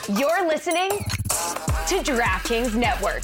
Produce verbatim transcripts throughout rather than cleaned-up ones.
You're listening to DraftKings Network.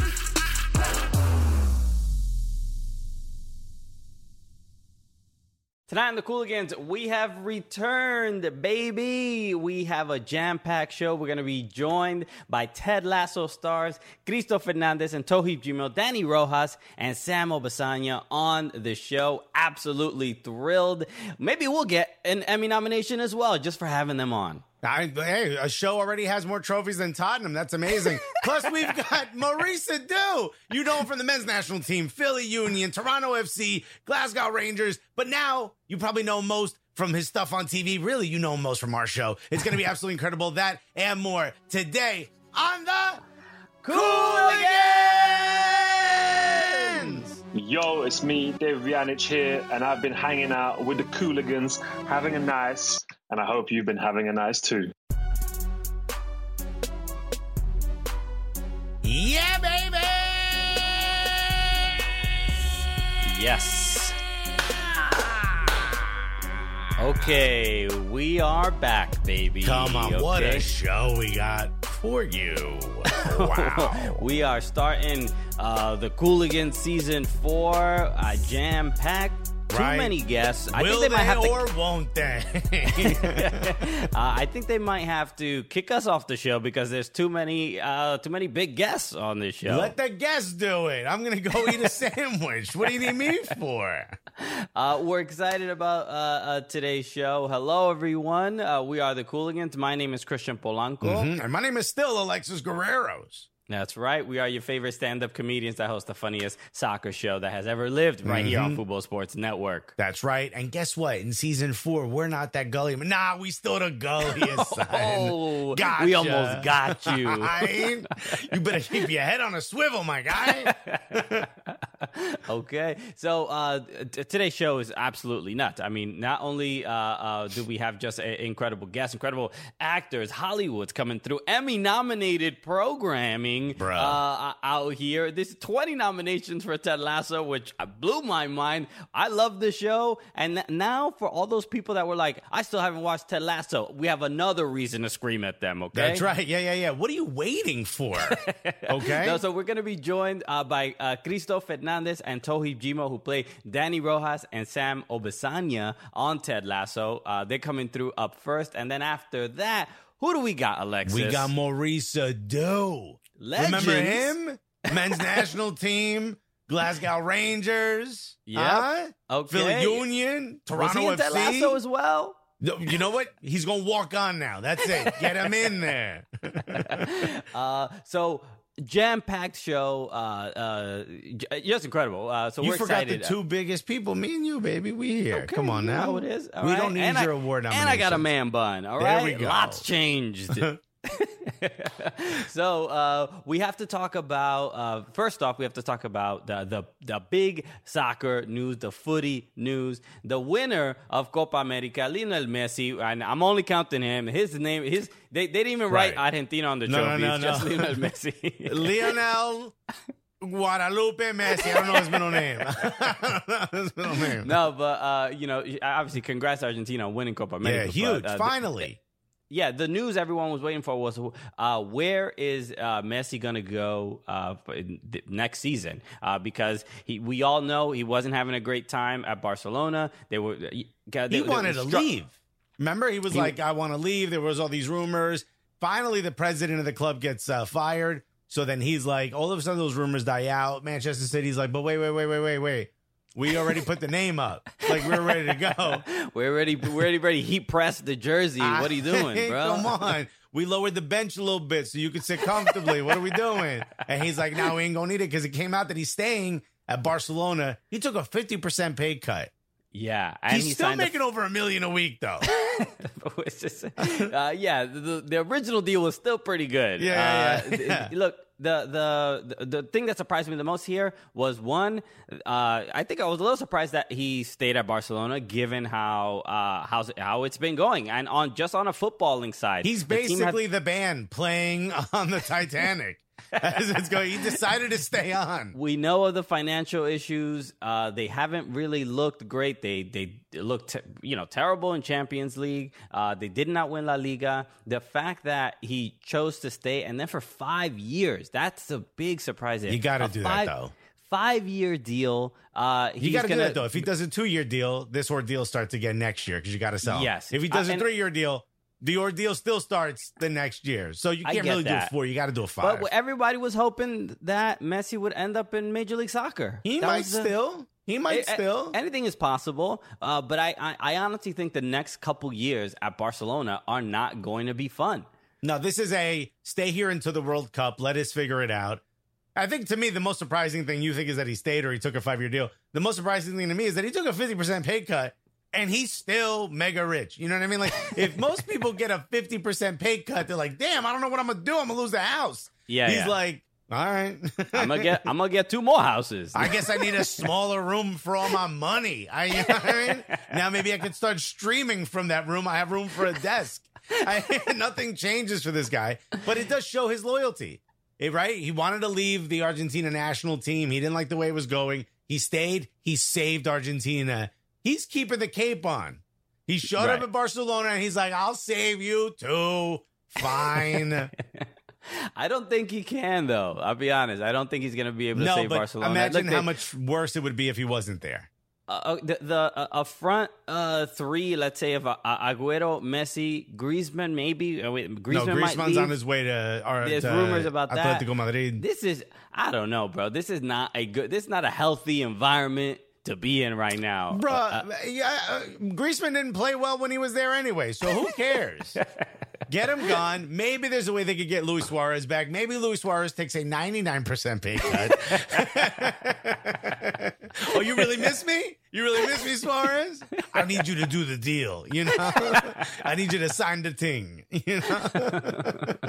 Tonight on the Cooligans, we have returned, baby. We have a jam-packed show. We're going to be joined by Ted Lasso stars Cristo Fernandez and Toheeb Jimoh, Danny Rojas, and Sam Obisanya on the show. Absolutely thrilled. Maybe we'll get an Emmy nomination as well just for having them on. I, hey, a show already has more trophies than Tottenham. That's amazing. Plus, we've got Maurice Adu. You know him from the men's national team, Philly Union, Toronto F C, Glasgow Rangers. But now you probably know him most from his stuff on T V. Really, you know him most from our show. It's going to be absolutely incredible. That and more today on the Cooligans. Yo, it's me, Dave Vjanic here, and I've been hanging out with the Cooligans, having a nice, and I hope you've been having a nice too. Yeah, baby! Yes. Okay, we are back, baby. Come on, okay. What a show we got for you. Wow. We are starting uh, the Cooligans season four, uh, jam-packed. Too Right. many guests. I Will think they might they have to, or won't they? uh, I think they might have to kick us off the show because there's too many, uh, too many big guests on this show. Let the guests do it. I'm going to go eat a sandwich. What do you need me for? Uh, we're excited about uh, uh, today's show. Hello, everyone. Uh, we are the Cooligans. My name is Christian Polanco. Mm-hmm. And my name is still Alexis Guerreros. That's right. We are your favorite stand-up comedians that host the funniest soccer show that has ever lived right mm-hmm. here on Football Sports Network. That's right. And guess what? In season four, we're not that gully. Nah, we still the gulliest, son. Oh, gotcha. We almost got you. You better keep your head on a swivel, my guy. Okay. So uh, t- today's show is absolutely nuts. I mean, not only uh, uh, do we have just a- incredible guests, incredible actors, Hollywood's coming through, Emmy-nominated programming uh, out here. There's twenty nominations for Ted Lasso, which blew my mind. I love the show. And now for all those people that were like, I still haven't watched Ted Lasso, we have another reason to scream at them, okay? That's right. Yeah, yeah, yeah. What are you waiting for? Okay. No, so we're going to be joined uh, by uh, Cristo Fernandez and Toheeb Jimoh, who play Danny Rojas and Sam Obisanya on Ted Lasso. Uh, they're coming through up first. And then after that, who do we got, Alexis? We got Maurice Adu. Legends. Remember him? Men's national team, Glasgow Rangers. Yeah. Huh? Okay. Philly Union, Toronto Was he in F C. Ted Lasso as well? You know what? He's going to walk on now. That's it. Get him in there. uh, so... Jam-packed show, uh, uh, just incredible. Uh, so you we're forgot excited. the two biggest people, me and you, baby. We here. Okay, Come on you know now. how it is. All we right. don't need and your I, award nomination. And I got a man bun. All there right, we go. Lots changed. So uh, we have to talk about. Uh, first off, we have to talk about the, the the big soccer news, the footy news. The winner of Copa America, Lionel Messi, and I'm only counting him. His name, his they, they didn't even Right. write Argentina on the No, trophy. no, no, it's no. just Lionel Messi. Lionel Guadalupe Messi. I don't know his middle name. I don't know his middle name. No, but uh, you know, obviously, congrats to Argentina on winning Copa America. Yeah, huge. But, uh, Finally. Yeah, the news everyone was waiting for was uh, where is uh, Messi going to go uh, for the next season? Uh, because he, we all know he wasn't having a great time at Barcelona. They were they, He they wanted were to stru- leave. Remember, he was He- like, I want to leave. There was all these rumors. Finally, the president of the club gets uh, fired. So then he's like, all of a sudden those rumors die out. Manchester City's like, but wait, wait, wait, wait, wait, wait. We already put the name up. Like, we're ready to go. We're already we're already ready. He pressed the jersey. What are you doing, Hey, bro? Come on. We lowered the bench a little bit so you could sit comfortably. What are we doing? And he's like, no, we ain't going to need it because it came out that he's staying at Barcelona. He took a fifty percent pay cut. Yeah, and He's he still signed making over a million a week, though. A, it's just, uh, yeah, the, the original deal was still pretty good. Yeah, uh, yeah, yeah. th- Look, the, the the thing that surprised me the most here was one. Uh, I think I was a little surprised that he stayed at Barcelona, given how uh, how's it, how it's been going, and on just on a footballing side, He's the team had- basically the band playing on the Titanic. As it's going, he decided to stay on. We know of the financial issues. Uh, they haven't really looked great. They they looked te- you know terrible in Champions League. Uh, they did not win La Liga. The fact that he chose to stay and then for five years, that's a big surprise. You got to A do five, that though. Five-year deal. Uh, You got to do gonna, that though. If he does a two-year deal, this ordeal starts again next year because you got to sell. Yes. If he does Uh, a and- three-year deal, the ordeal still starts the next year. So you I can't get really do that. a four. You got to do a five. But everybody was hoping that Messi would end up in Major League Soccer. he That might was the- still. He might A- a- still. Anything is possible, uh, but I, I, I honestly think the next couple years at Barcelona are not going to be fun. No, this is a stay here until the World Cup. Let us figure it out. I think to me, the most surprising thing you think is that he stayed or he took a five-year deal. The most surprising thing to me is that he took a fifty percent pay cut and he's still mega rich. You know what I mean? Like, if most people get a fifty percent pay cut, they're like, damn, I don't know what I'm going to do. I'm going to lose the house. Yeah, He's yeah. like, all right. I'm gonna get I'm gonna get two more houses. I guess I need a smaller room for all my money. I, you know what I mean? Now maybe I can start streaming from that room. I have room for a desk. I, nothing changes for this guy, but it does show his loyalty, Eh, right? He wanted to leave the Argentina national team. He didn't like the way it was going. He stayed. He saved Argentina. He's keeping the cape on. He showed Right. up at Barcelona and he's like, I'll save you too. Fine. I don't think he can though. I'll be honest. I don't think he's gonna be able to No, save but Barcelona. imagine Look, how they- much worse it would be if he wasn't there. Uh, the the uh, a front uh, three, let's say, of uh, Agüero, Messi, Griezmann, maybe. Uh, wait, Griezmann no, might Griezmann's leave. on his way to. Or, There's to rumors about that. Atletico Madrid. This is, I don't know, bro. This is not a good. This is not a healthy environment to be in right now, Bro, Uh, yeah, uh, Griezmann didn't play well when he was there anyway, so who cares? Get him gone. Maybe there's a way they could get Luis Suarez back. Maybe Luis Suarez takes a ninety-nine percent pay cut. Oh, you really miss me? You really miss me, Suarez? I need you to do the deal, you know? I need you to sign the thing, you know?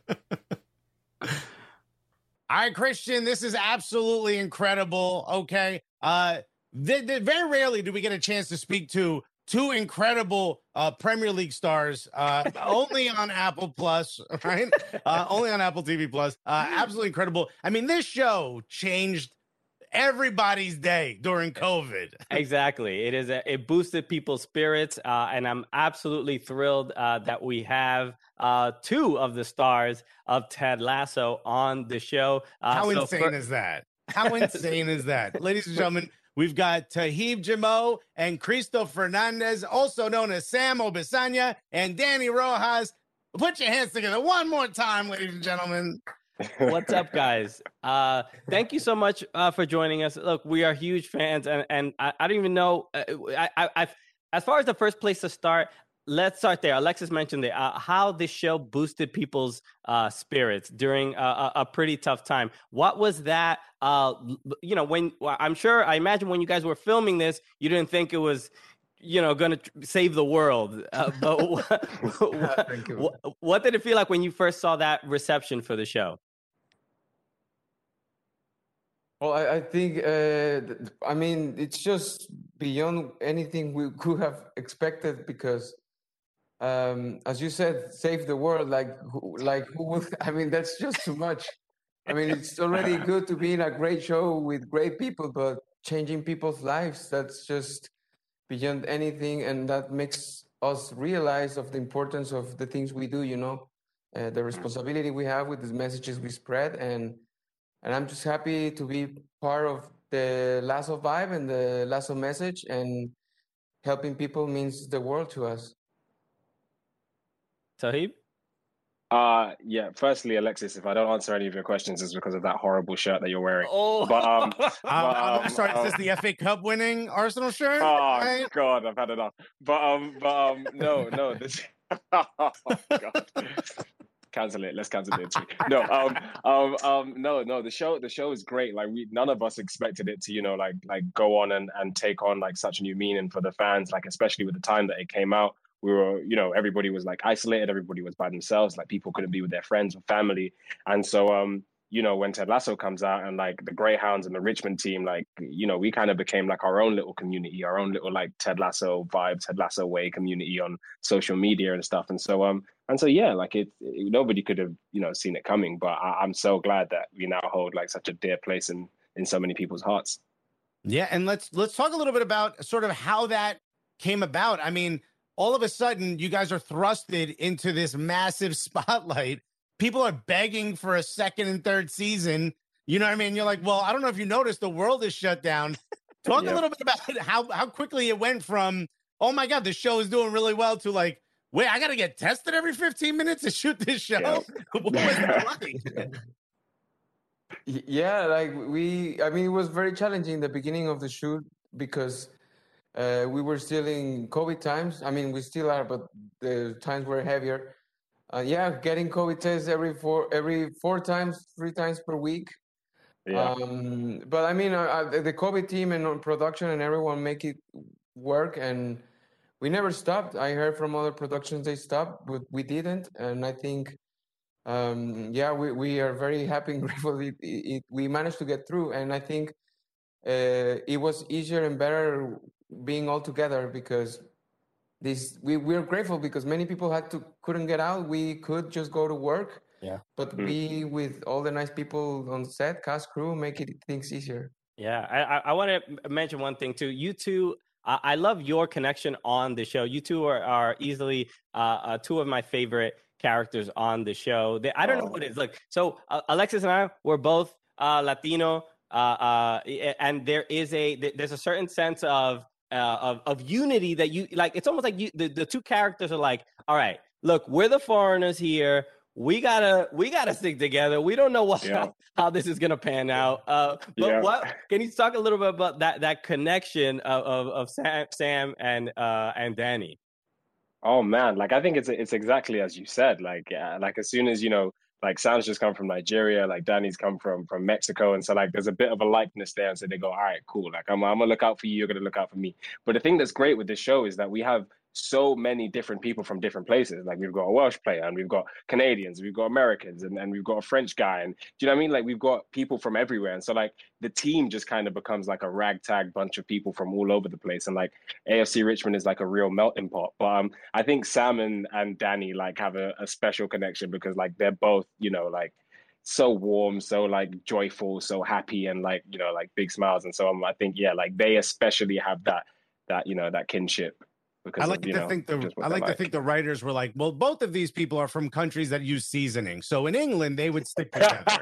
All right, Christian, this is absolutely incredible, okay? Uh, th- th- very rarely do we get a chance to speak to two incredible uh, Premier League stars, uh, only on Apple Plus, right? Uh, only on Apple T V Plus. Uh, absolutely incredible. I mean, this show changed everybody's day during COVID. Exactly. It is. A, it boosted people's spirits, uh, and I'm absolutely thrilled uh, that we have uh, two of the stars of Ted Lasso on the show. Uh, How so insane for- is that? How insane is that? Ladies and gentlemen, we've got Tahib Jamo and Cristo Fernandez, also known as Sam Obisanya and Danny Rojas. Put your hands together one more time, ladies and gentlemen. What's up, guys? Uh, thank you so much uh, for joining us. Look, we are huge fans, and and I, I don't even know. Uh, I, I, I've, as far as the first place to start, let's start there. Alexis mentioned it. Uh, how this show boosted people's uh, spirits during a, a, a pretty tough time. What was that? Uh, you know, when I'm sure, I imagine when you guys were filming this, you didn't think it was, you know, going to save the world. Uh, but what, what, what, what did it feel like when you first saw that reception for the show? Well, I, I think, uh, th- I mean, it's just beyond anything we could have expected because, um, as you said, save the world. Like, who, like who would? I mean, that's just too much. I mean, it's already good to be in a great show with great people, but changing people's lives, that's just beyond anything, and that makes us realize of the importance of the things we do. You know, uh, the responsibility we have with the messages we spread, and. And I'm just happy to be part of the Lasso vibe and the Lasso message, and helping people means the world to us. Tahib? Uh, yeah, firstly, Alexis, if I don't answer any of your questions, it's because of that horrible shirt that you're wearing. Oh, But, um, Uh, I'm um, sorry, is this um, the F A Cup winning Arsenal shirt? Oh, Right? God, I've had enough. But, um, but, um, no, no, this, oh, God. Cancel it. Let's cancel it. No, um, um, um, no, no. The show, the show is great. Like we, none of us expected it to, you know, like, like go on and, and take on like such a new meaning for the fans. Like especially with the time that it came out, we were, you know, everybody was like isolated. Everybody was by themselves. Like people couldn't be with their friends or family. And so, um, you know, when Ted Lasso comes out and like the Greyhounds and the Richmond team, like, you know, we kind of became like our own little community, our own little like Ted Lasso vibe, Ted Lasso way community on social media and stuff. And so, um, and so, yeah, like it, it nobody could have, you know, seen it coming, but I, I'm so glad that we now hold like such a dear place in, in so many people's hearts. Yeah. And let's, let's talk a little bit about sort of how that came about. I mean, all of a sudden you guys are thrusted into this massive spotlight. People are begging for a second and third season. You know what I mean? You're like, well, I don't know if you noticed, the world is shut down. Talk yep. a little bit about how, how quickly it went from, oh my God, the show is doing really well, to like, wait, I got to get tested every fifteen minutes to shoot this show. Yep. What was that like? Yeah, like we, I mean, it was very challenging in the beginning of the shoot because uh, we were still in COVID times. I mean, we still are, but the times were heavier. Uh, yeah, getting COVID tests every four every four times, three times per week. Yeah. Um, but I mean, uh, the COVID team and production and everyone make it work, and we never stopped. I heard from other productions they stopped, but we didn't. And I think, um, yeah, we, we are very happy and grateful it, it, we managed to get through. And I think uh, it was easier and better being all together because. This we we're grateful because many people had to couldn't get out. We could just go to work. Yeah. But mm-hmm. we, with all the nice people on set, cast, crew, make it things easier. Yeah, I I want to mention one thing too. You two, I, I love your connection on the show. You two are are easily uh, uh, two of my favorite characters on the show. They, I don't oh. know what it is. Look, so uh, Alexis and I, we're both uh, Latino, uh, uh, and there is a there's a certain sense of. Uh, of of unity that you like. It's almost like you the, the two characters are like, all right, look, we're the foreigners here. We gotta we gotta stick together. We don't know what yeah. how, how this is gonna pan out. Uh, but yeah. what can you talk a little bit about that that connection of of, of Sam, Sam and uh, and Danny? Oh man, like I think it's it's exactly as you said. Like uh, like as soon as you know. Like Sam's just come from Nigeria, like Danny's come from from Mexico, and so like there's a bit of a likeness there, and so they go, all right, cool. Like I'm I'm gonna look out for you, you're gonna look out for me. But the thing that's great with this show is that we have so many different people from different places. Like we've got a Welsh player, and we've got Canadians, we've got Americans, and, and we've got a French guy, and do you know what I mean? Like we've got people from everywhere, and so like the team just kind of becomes like a ragtag bunch of people from all over the place, and like A F C Richmond is like a real melting pot. But um, I think Sam and, and Danny like have a, a special connection because like they're both, you know, like so warm, so like joyful, so happy, and like, you know, like big smiles, and so um, I think yeah, like they especially have that that you know that kinship. I like of, to know, think the I like, like to think the writers were like, well, both of these people are from countries that use seasoning, so in England they would stick together.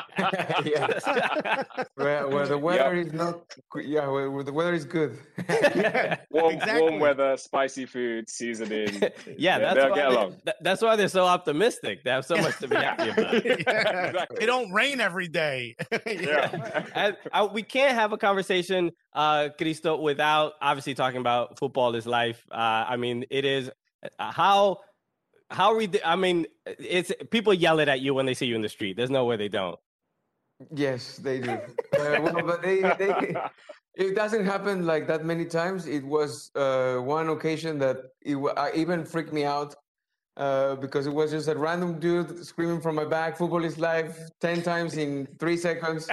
yeah. where, where the weather yep. is not, yeah, where, where the weather is good. yeah, warm, exactly. warm weather, spicy food, seasoning. yeah, that's they'll why get they, along. That's why they're so optimistic. They have so much to be happy about. yeah. Exactly. It don't rain every day. yeah, yeah. And, uh, we can't have a conversation, uh, Cristo, without obviously talking about Football is Life. Uh, I mean, it is uh, how how we. I mean, it's people yell it at you when they see you in the street. There's no way they don't. Yes, they do. uh, well, but they, they, it doesn't happen like that many times. It was uh, one occasion that it uh, even freaked me out uh, because it was just a random dude screaming from my back, "Football is life," ten times in three seconds.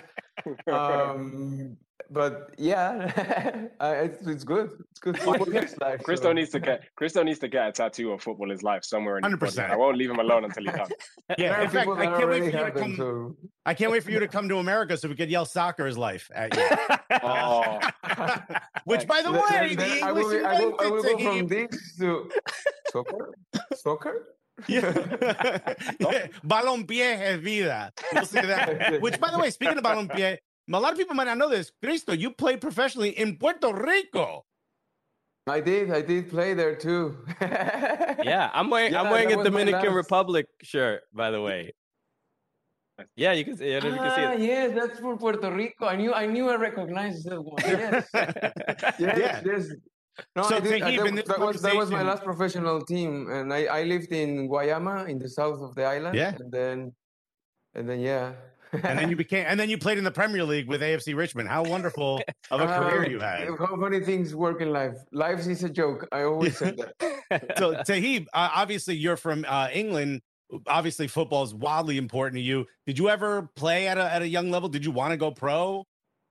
Um, but yeah, uh, it's, it's good. It's good. Football is life. Cristo so. needs to get Cristo needs to get a tattoo of "Football is life" somewhere in his body. I won't leave him alone until he's done. Yeah, in fact, I can't wait for you to come. So. I can't wait for you to come to America so we could yell "Soccer is life" at you. Oh. Which, by the then, way, then, the I will, English I will, I will go him. from this to soccer. Soccer. Yeah. yeah. Balompié es vida. We'll see that. Which, by the way, speaking of balompié, a lot of people might not know this. Cristo, you played professionally in Puerto Rico. I did. I did play there too. yeah, I'm wearing. Yeah, I'm wearing a Dominican Republic shirt, by the way. Yeah, you can. I don't know if you can see ah, it. Yes, that's for Puerto Rico. I knew. I knew. I recognized that one. Yes. yes. Yeah. Yes. No, so I did, I, that, that, was, that was my last professional team, and I, I lived in Guayama, in the south of the island. Yeah. And then, and then yeah. and then you became, and then you played in the Premier League with A F C Richmond. How wonderful of a career uh, you had! How many things work in life. Life is a joke. I always say that. So Tahib, uh, obviously you're from uh, England. obviously football is wildly important to you. Did you ever play at a at a young level? Did you want to go pro?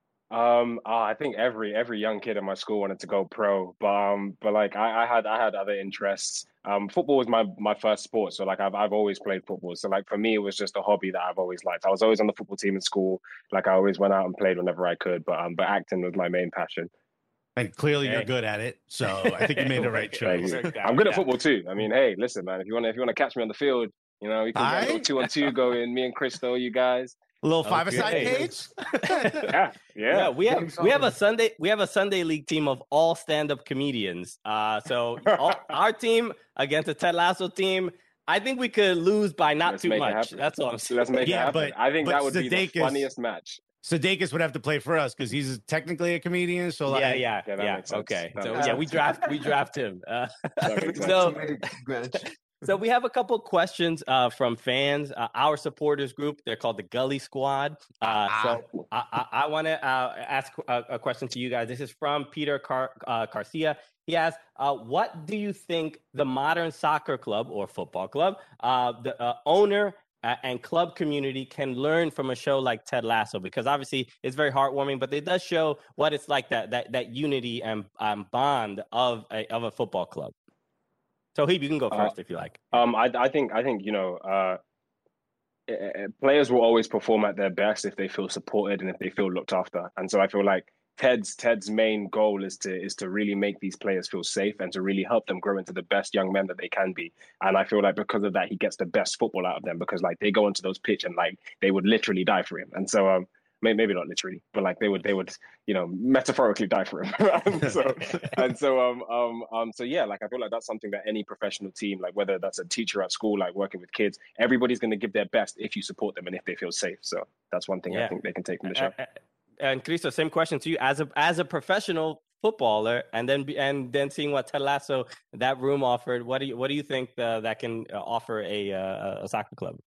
Um, uh, I think every every young kid in my school wanted to go pro, but um, but like I, I had I had other interests. Um, football was my my first sport, so like I've I've always played football. So like for me, it was just a hobby that I've always liked. I was always on the football team in school. Like I always went out and played whenever I could, but um, but acting was my main passion. And clearly, Hey. you're good at it. So I think you made the right choice. I'm good at football too. I mean, hey, listen, man, if you want to if you want to catch me on the field, you know, we can Aye. go two on two, go in me and Cristo, you guys. A little five-a-side Okay. cage. Yeah, Yeah, yeah. we have Game's we have a over. Sunday we have a Sunday league team of all stand-up comedians. Uh, so all, our team against the Ted Lasso team, I think we could lose by not Let's too make it much. happen. That's all I'm saying. Let's make Yeah, it happen. but- I think but that would be the Sudeikis- funniest match. Sudeikis would have to play for us because he's technically a comedian. So like, Yeah, yeah, Yeah, that yeah. makes sense. Okay, That so makes yeah, sense. we draft we draft him. Uh, That makes sense. so Match. so we have a couple questions uh, from fans. Uh, our supporters group, they're called the Gully Squad. Uh, so I, I, I want to uh, ask a, a question to you guys. This is from Peter Car- uh, Garcia. He asks, uh, what do you think the modern soccer club or football club, uh, the uh, owner uh, and club community can learn from a show like Ted Lasso? Because obviously it's very heartwarming, but it does show what it's like, that that that unity and um, bond of a, of a football club. So, Heeb, you can go Uh, first if you like. Um, I I think I think you know, uh, eh, eh, players will always perform at their best if they feel supported and if they feel looked after. And so I feel like Ted's Ted's main goal is to is to really make these players feel safe and to really help them grow into the best young men that they can be. And I feel like because of that, he gets the best football out of them, because like they go into those pitch and like they would literally die for him. And so um. Maybe not literally, but like they would, they would, you know, metaphorically die for him. and so, and so, um, um, um, so yeah, like I feel like that's something that any professional team, like whether that's a teacher at school, like working with kids, everybody's going to give their best if you support them and if they feel safe. So that's one thing Yeah. I think they can take from the show. Uh, uh, And Cristo, same question to you as a as a professional footballer, and then be- and then seeing what Ted Lasso that room offered. What do you what do you think uh, that can uh, offer a uh, a soccer club?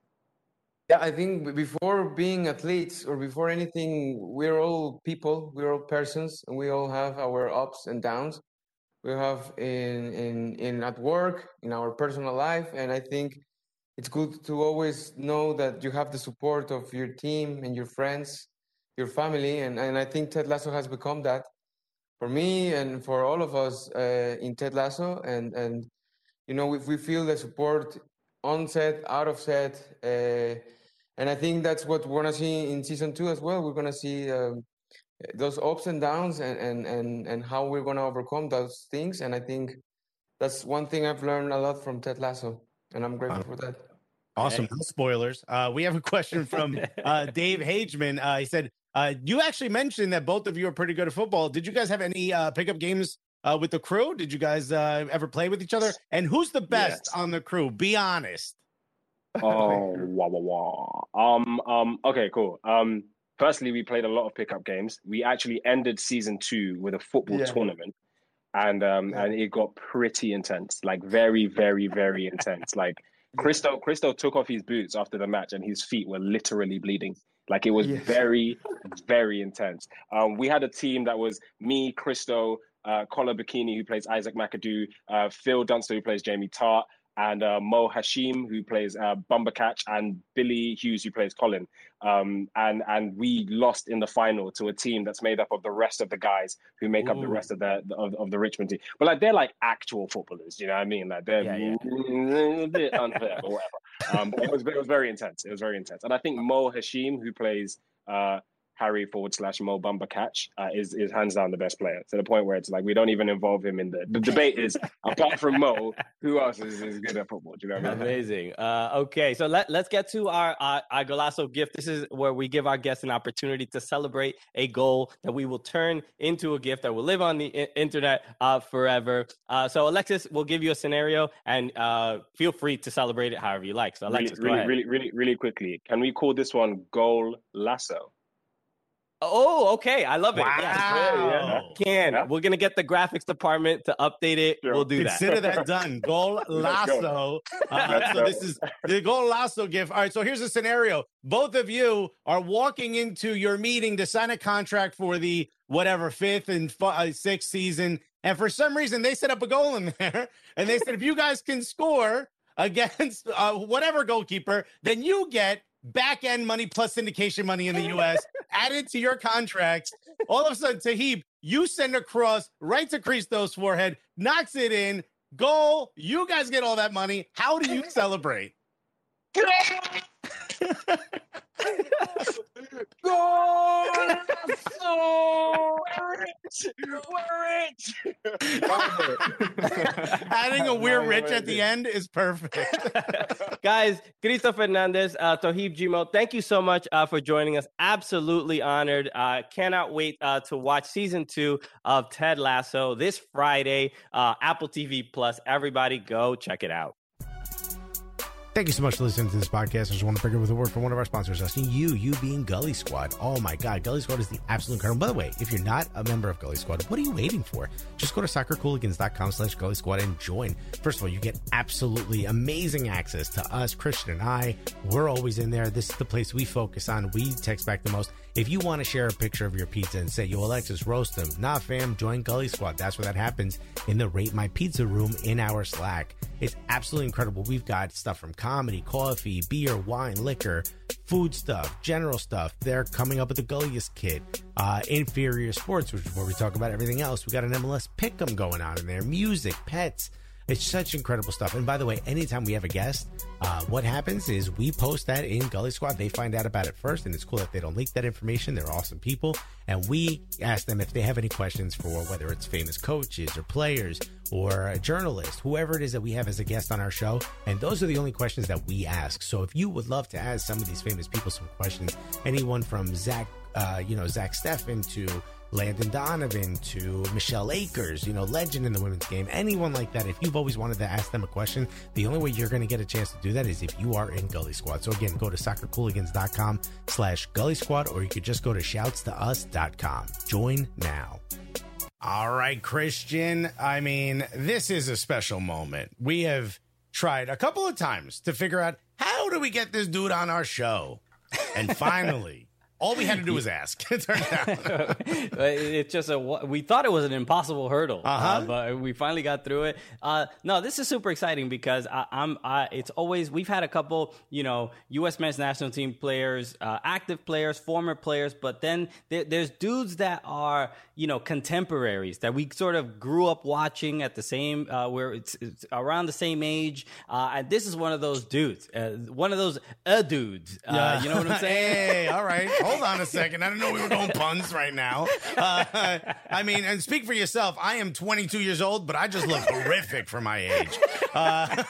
Yeah, I think before being athletes or before anything, we're all people, we're all persons, and we all have our ups and downs. We have in in in at work, in our personal life, and I think it's good to always know that you have the support of your team and your friends, your family, and and I think Ted Lasso has become that for me and for all of us uh, in Ted Lasso, and and you know, if we feel the support on set, out of set, uh, and I think that's what we're gonna see in season two as well. We're gonna see um, those ups and downs, and and and and how we're gonna overcome those things. And I think that's one thing I've learned a lot from Ted Lasso, and I'm grateful for that. Awesome. No spoilers. Uh, we have a question from uh, Dave Hageman. Uh, he said, uh, you actually mentioned that both of you are pretty good at football. Did you guys have any uh, pickup games uh, with the crew? Did you guys uh, ever play with each other? And who's the best Yes. on the crew? Be honest. Oh, wah, wah, wah. Um, um, okay, cool. Um, firstly, we played a lot of pickup games. We actually ended season two with a football Yeah. tournament, and um, Yeah. and it got pretty intense, like very, very, very intense. Like Cristo, Cristo took off his boots after the match, and his feet were literally bleeding. Like it was Yes. very, very intense. Um, we had a team that was me, Cristo, uh, Colin Bikini, who plays Isaac McAdoo, uh, Phil Dunster, who plays Jamie Tart, and uh, Mo Hashim, who plays uh, Bumbercatch, and Billy Hughes, who plays Colin. Um, and and we lost in the final to a team that's made up of the rest of the guys who make up the Ooh. rest of the of, of the Richmond team. But like they're like actual footballers, you know what I mean? Like they're Yeah, a bit unfair or whatever. Um, but it was it was very intense. It was very intense. And I think Mo Hashim, who plays uh, Harry forward slash Mo Bumbercatch, uh, is is hands down the best player, to the point where it's like we don't even involve him in the the debate. Is apart from Mo, who else is, is good at football? Do you know what I mean? Amazing. Uh, okay, so let, let's get to our, our, our Golasso gift. This is where we give our guests an opportunity to celebrate a goal that we will turn into a gift that will live on the I- internet uh, forever. Uh, so, Alexis, we'll give you a scenario, and uh, feel free to celebrate it however you like. So, Alexis, really, go really, ahead. really, really, really quickly. Can we call this one Goal Lasso? Oh, okay. I love it. Yes. Wow. Can. Yeah. We're going to get the graphics department to update it. Sure. We'll do that. Consider that done. Goal Lasso. Uh, Let's so go. this is the Goal Lasso gift. All right. So here's a scenario. Both of you are walking into your meeting to sign a contract for the whatever fifth and f- uh, sixth season, and for some reason they set up a goal in there, and they said if you guys can score, against uh, whatever goalkeeper, then you get back end money plus syndication money in the U S added to your contracts. All of a sudden, Tahib, you send a cross right to Christo's forehead, knocks it in, goal. You guys get all that money. How do you celebrate? Goal! So we're rich. Adding a we're rich at the end is perfect. Guys, Cristo Fernandez, uh, Tohib Gmo, thank you so much uh, for joining us. Absolutely honored. Uh, cannot wait uh, to watch season two of Ted Lasso this Friday. Uh, Apple T V Plus. Everybody go check it out. Thank you so much for listening to this podcast. I just want to break it with a word from one of our sponsors, asking you, you being Gully Squad. Oh my God, Gully Squad is the absolute incredible. By the way, if you're not a member of Gully Squad, what are you waiting for? Just go to soccercooligans.com slash Gully Squad and join. First of all, you get absolutely amazing access to us, Christian and I. We're always in there. This is the place we focus on. We text back the most. If you want to share a picture of your pizza and say, yo, Alexis, roast them. Nah, fam, join Gully Squad. That's where that happens, in the Rate My Pizza room in our Slack. It's absolutely incredible. We've got stuff from comedy, coffee, beer, wine, liquor, food stuff, general stuff. They're coming up with the Gulliest Kit, uh, Inferior Sports, which is where we talk about everything else. We got an M L S Pick'em going on in there, music, pets. It's such incredible stuff. And by the way, anytime we have a guest, uh, what happens is we post that in Gully Squad. They find out about it first, and it's cool that they don't leak that information. They're awesome people. And we ask them if they have any questions for whether it's famous coaches or players or a journalist, whoever it is that we have as a guest on our show. And those are the only questions that we ask. So if you would love to ask some of these famous people some questions, anyone from Zach, uh, you know, Zach Steffen to Landon Donovan to Michelle Akers, you know, legend in the women's game, anyone like that. If you've always wanted to ask them a question, the only way you're going to get a chance to do that is if you are in Gully Squad. So again, go to soccercooligans.com slash Gully Squad, or you could just go to shouts to us dot com. Join now. All right, Christian. I mean, this is a special moment. We have tried a couple of times to figure out, how do we get this dude on our show? And finally, all we had to do was ask. It turned out. It's just a, we thought it was an impossible hurdle, uh-huh. uh, but we finally got through it. Uh, no, this is super exciting because I, I'm, I, it's always, we've had a couple, you know, U S men's national team players, uh, active players, former players, but then there, there's dudes that are, you know, contemporaries that we sort of grew up watching at the same, uh, where it's, it's around the same age. Uh, and this is one of those dudes, uh, one of those uh, dudes. Uh, Yeah. You know what I'm saying? Hey, all right. Hold on a second. I didn't know we were going puns right now. Uh, I mean, and speak for yourself. I am twenty-two years old, but I just look horrific for my age. Uh,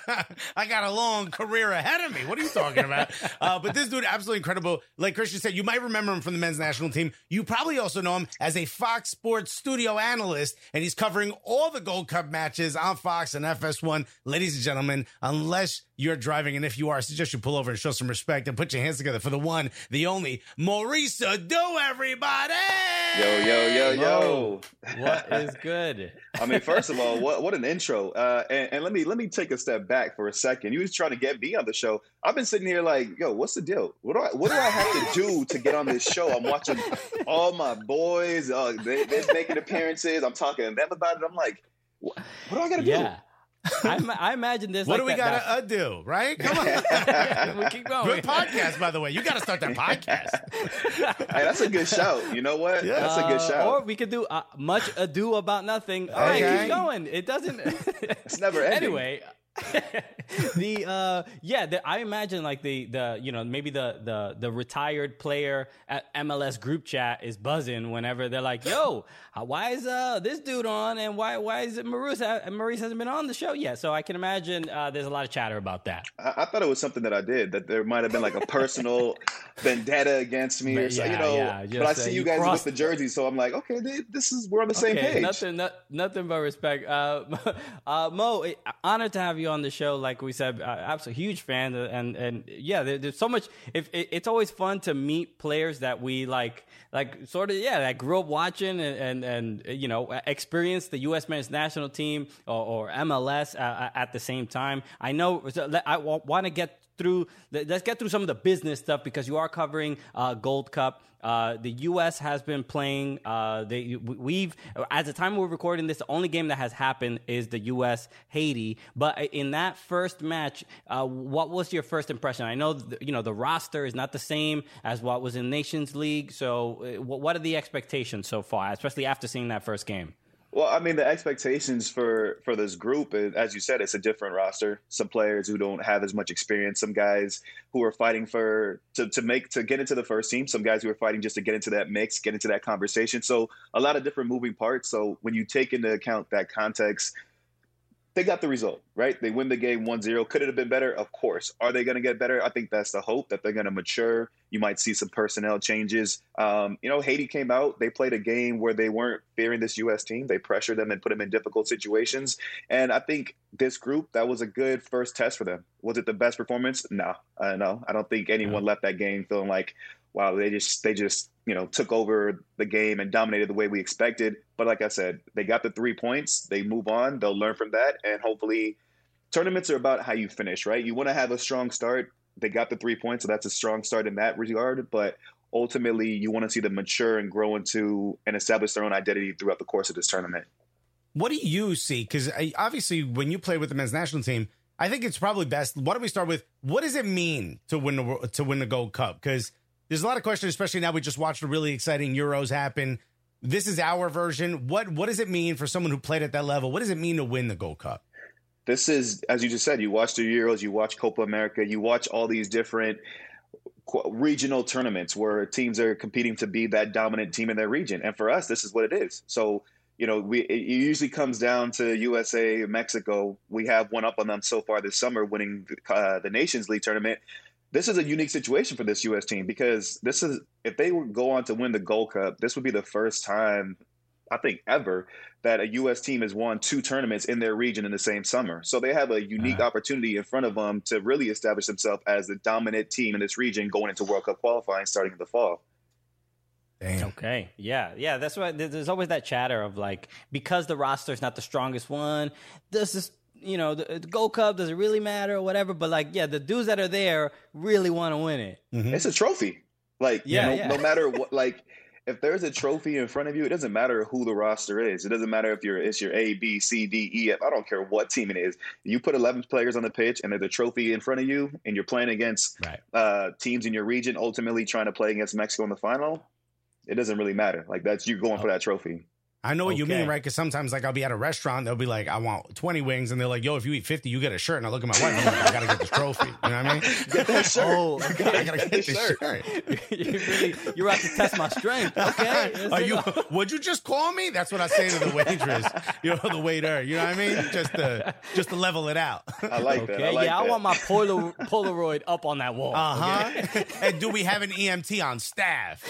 I got a long career ahead of me. What are you talking about? Uh, but this dude, absolutely incredible. Like Christian said, you might remember him from the men's national team. You probably also know him as a Fox Sports studio analyst, and he's covering all the Gold Cup matches on Fox and F S one. Ladies and gentlemen, unless you're driving, and if you are, I suggest you pull over and show some respect and put your hands together for the one, the only, Maurice Adu, everybody! Yo, yo, yo, yo. What is good? I mean, first of all, what what an intro. Uh, and, and let me let me take a step back for a second. You was trying to get me on the show. I've been sitting here like, yo, what's the deal? What do I what do I have to do to get on this show? I'm watching all my boys. Uh, they, they're making appearances. I'm talking to them about it. I'm like, what, what do I got to do? Yeah. I, I imagine this. What like do we that, got to do, right? Come on. we keep going. Good podcast, by the way. You got to start that podcast. Hey, that's a good shout. You know what? Yeah. That's a good Uh, shout. Or we could do uh, much ado about nothing. All right, Okay. keep going. It doesn't. It's never ending. Anyway. the uh yeah the, I imagine like the the you know maybe the the the retired player at M L S group chat is buzzing whenever they're like, yo, uh, why is uh this dude on, and why why is it Maurice uh, Maurice hasn't been on the show yet? So I can imagine uh there's a lot of chatter about that. I, I thought it was something that I did, that there might have been like a personal vendetta against me or But something, yeah, you know. yeah, but I just, uh, see you you guys crossed- with the jerseys, so I'm like, okay, they, this is we're on the same Okay, page. nothing not, nothing but respect. uh, uh Mo, it, honored to have you on the show. Like we said, uh, absolutely huge fan, and and yeah, there, there's so much. If it, it's always fun to meet players that we like, like sort of yeah, that grew up watching and and, and you know experienced the U S men's national team or, or M L S uh, at the same time. I know I want to get through. Let's get through some of the business stuff because you are covering uh, Gold Cup. uh, the U S has been playing. Uh, they, we've, at the time we're recording this, the only game that has happened is the U S Haiti. But in that first match, uh, what was your first impression? I know, the, you know, the roster is not the same as what was in Nations League. So, uh, what are the expectations so far, especially after seeing that first game? Well, I mean, the expectations for, for this group, as you said, it's a different roster. Some players who don't have as much experience, some guys who are fighting for to, to make to get into the first team, some guys who are fighting just to get into that mix, get into that conversation. So a lot of different moving parts. So when you take into account that context, they got the result, right? They win the game one zero. Could it have been better? Of course. Are they going to get better? I think that's the hope, that they're going to mature. You might see some personnel changes. Um, you know, Haiti came out. They played a game where they weren't fearing this U S team. They pressured them and put them in difficult situations. And I think this group, that was a good first test for them. Was it the best performance? No. Uh, no. I don't think anyone left that game feeling like, wow, they just they just you know took over the game and dominated the way we expected. But like I said, they got the three points. They move on. They'll learn from that, and hopefully, tournaments are about how you finish, right? You want to have a strong start. They got the three points, so that's a strong start in that regard. But ultimately, you want to see them mature and grow into and establish their own identity throughout the course of this tournament. What do you see? Because obviously, when you play with the men's national team, I think it's probably best. Why don't we start with what does it mean to win the to win the Gold Cup? Because there's a lot of questions, especially now we just watched a really exciting Euros happen. This is our version. What what does it mean for someone who played at that level? What does it mean to win the Gold Cup? This is, as you just said, you watch the Euros, you watch Copa America, you watch all these different regional tournaments where teams are competing to be that dominant team in their region. And for us, this is what it is. So, you know, we it usually comes down to U S A, Mexico. We have one up on them so far this summer, winning uh, the Nations League tournament. This is a unique situation for this U S team because this is, if they would go on to win the Gold Cup, this would be the first time, I think, ever that a U S team has won two tournaments in their region in the same summer. So they have a unique uh, opportunity in front of them to really establish themselves as the dominant team in this region going into World Cup qualifying starting in the fall. Damn. Okay. Yeah. Yeah. That's why there's always that chatter of like, because the roster is not the strongest one, this is, you know, the, the Gold Cup, does it really matter or whatever? But like, yeah, the dudes that are there really want to win it. Mm-hmm. It's a trophy. Like, yeah, you know, yeah. no matter what, like, if there's a trophy in front of you, it doesn't matter who the roster is. It doesn't matter if you're it's your A, B, C, D, E, F. I don't care what team it is. You put eleven players on the pitch and there's a trophy in front of you and you're playing against right. uh, teams in your region, ultimately trying to play against Mexico in the final, it doesn't really matter. Like, that's you going oh. for that trophy. I know what okay. you mean, right? Because sometimes, like, I'll be at a restaurant, they'll be like, I want twenty wings, and they're like, yo, if you eat fifty, you get a shirt. And I look at my wife, I'm like, I gotta get this trophy. You know what I mean? Get that shirt. Oh, I gotta, I gotta get, get this shirt. shirt. you really, you're out to test my strength. Okay. Are you? Would you just call me? That's what I say to the waitress, you know, the waiter. You know what I mean? Just to just to level it out. I like okay. that. I like yeah, that. I want my Polaroid, Polaroid up on that wall. Uh huh. Okay? And do we have an E M T on staff?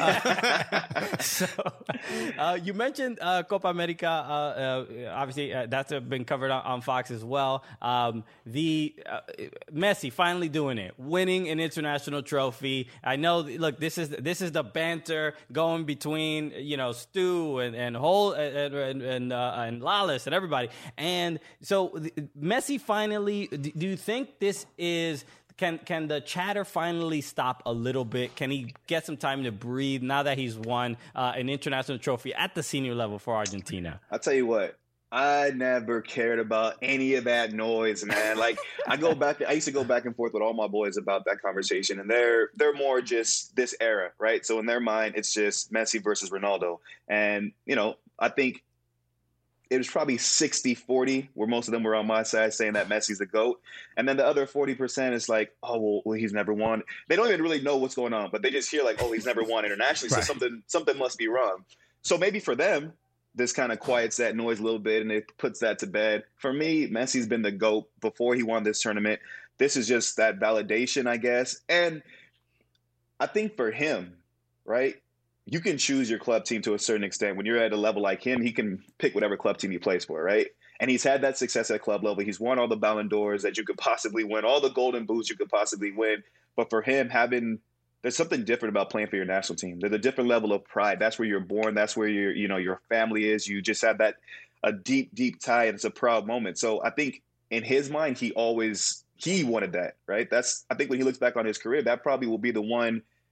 Uh, so, uh, you mentioned uh, Copa America. Uh, uh, obviously, uh, that's uh, been covered on, on Fox as well. Um, the uh, Messi finally doing it, winning an international trophy. I know. Look, this is this is the banter going between you know Stu and and Hol and and and, uh, and Lawless and everybody. And so the, Messi finally. Do you think this is? Can can the chatter finally stop a little bit? Can he get some time to breathe now that he's won uh, an international trophy at the senior level for Argentina? I'll tell you what, I never cared about any of that noise, man. Like, I go back, I used to go back and forth with all my boys about that conversation, and they're they're more just this era, right? So in their mind, it's just Messi versus Ronaldo. And, you know, I think it was probably sixty forty where most of them were on my side saying that Messi's the GOAT. And then the other forty percent is like, oh, well, well, he's never won. They don't even really know what's going on, but they just hear like, oh, he's never won internationally. Right. So something something must be wrong. So maybe for them, this kind of quiets that noise a little bit and it puts that to bed. For me, Messi's been the GOAT before he won this tournament. This is just that validation, I guess. And I think for him, right, you can choose your club team to a certain extent. When you're at a level like him, he can pick whatever club team he plays for, right? And he's had that success at club level. He's won all the Ballon d'Ors that you could possibly win, all the golden boots you could possibly win. But for him, having there's something different about playing for your national team. There's a different level of pride. That's where you're born. That's where your you know your family is. You just have that a deep, deep tie, and it's a proud moment. So I think in his mind, he always he wanted that, right? That's I think when he looks back on his career, that probably will be the one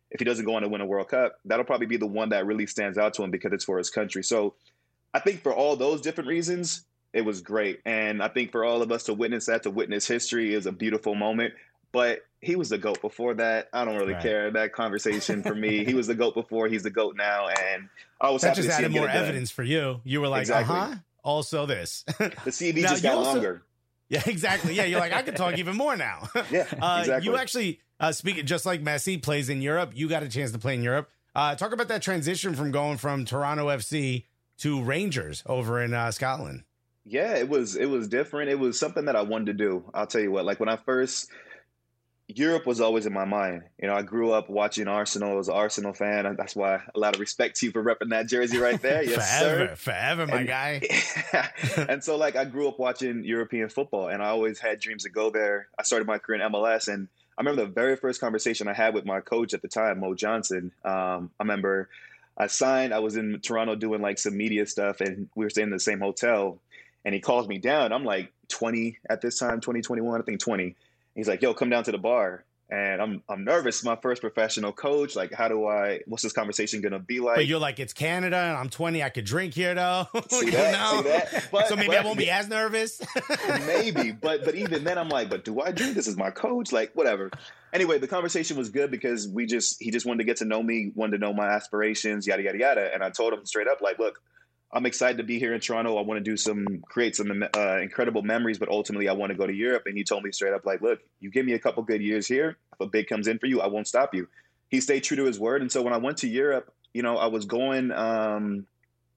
if he doesn't go on to win a World Cup, that'll probably be the one that really stands out to him because it's for his country. So I think for all those different reasons, it was great. And I think for all of us to witness that, to witness history, is a beautiful moment. But he was the GOAT before that. I don't really right. care. That conversation for me, he was the GOAT before, he's the GOAT now. And I was that happy just to see added him more get it evidence for you. You were like, exactly. uh-huh, also this. The C V now, just got also, longer. Yeah, exactly. Yeah, you're like, I could talk even more now. Yeah, uh, exactly. You actually, uh, speaking just like Messi plays in Europe, you got a chance to play in Europe. Uh, talk about that transition from going from Toronto F C to Rangers over in uh, Scotland. Yeah, it was it was different. It was something that I wanted to do. I'll tell you what, like when I first, Europe was always in my mind. You know, I grew up watching Arsenal. I was an Arsenal fan. And that's why a lot of respect to you for repping that jersey right there. Yes, forever, sir. Forever, my and, guy. And so, like, I grew up watching European football, and I always had dreams to go there. I started my career in M L S, and I remember the very first conversation I had with my coach at the time, Mo Johnson. Um, I remember I signed. I was in Toronto doing, like, some media stuff, and we were staying in the same hotel. And he calls me down. I'm, like, twenty at this time, twenty, twenty-one, I think twenty. He's like, yo, come down to the bar. And I'm I'm nervous. My first professional coach. Like, how do I, what's this conversation going to be like? But you're like, it's Canada and I'm twenty. I could drink here, though. See that? know? See that? But, so maybe but, I won't be as nervous. Maybe. But but even then, I'm like, but do I drink? This is my coach. Like, whatever. Anyway, the conversation was good because we just, he just wanted to get to know me, wanted to know my aspirations, yada, yada, yada. And I told him straight up, like, look, I'm excited to be here in Toronto. I want to do some, create some uh, incredible memories, but ultimately I want to go to Europe. And he told me straight up, like, look, you give me a couple good years here. If a bid comes in for you, I won't stop you. He stayed true to his word. And so when I went to Europe, you know, I was going, um,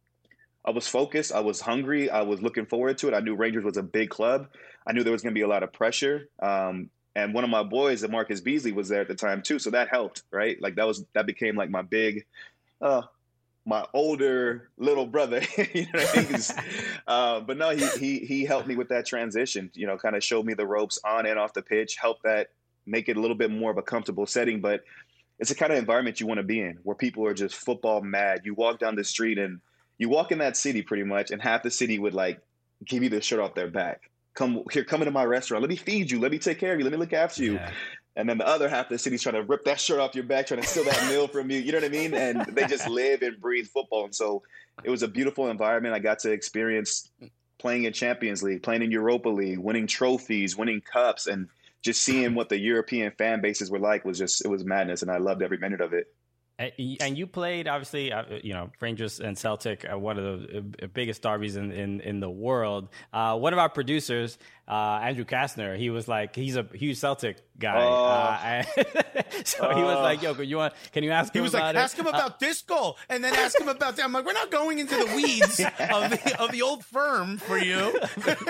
I was focused. I was hungry. I was looking forward to it. I knew Rangers was a big club. I knew there was going to be a lot of pressure. Um, and one of my boys, Marcus Beasley, was there at the time too. So that helped, right? Like that was, that became like my big, uh, my older little brother, you know what I mean? uh, but no, he, he, he helped me with that transition, you know, kind of showed me the ropes on and off the pitch, helped that make it a little bit more of a comfortable setting. But it's the kind of environment you want to be in where people are just football mad. You walk down the street and you walk in that city pretty much, and half the city would like give you the shirt off their back. Come here, come into my restaurant. Let me feed you. Let me take care of you. Let me look after you. Yeah. And then the other half of the city's trying to rip that shirt off your back, trying to steal that meal from you. You know what I mean? And they just live and breathe football. And so it was a beautiful environment. I got to experience playing in Champions League, playing in Europa League, winning trophies, winning cups, and just seeing what the European fan bases were like was just, it was madness. And I loved every minute of it. And you played, obviously, uh, you know, Rangers and Celtic are one of the biggest derbies in, in, in the world. Uh, one of our producers, uh, Andrew Kastner, he was like, he's a huge Celtic guy. Oh. Uh, and so oh. he was like, yo, you want, can you ask him he was about like, it? ask him about uh, this goal, and then ask him about that. I'm like, we're not going into the weeds of, the, of the old firm for you.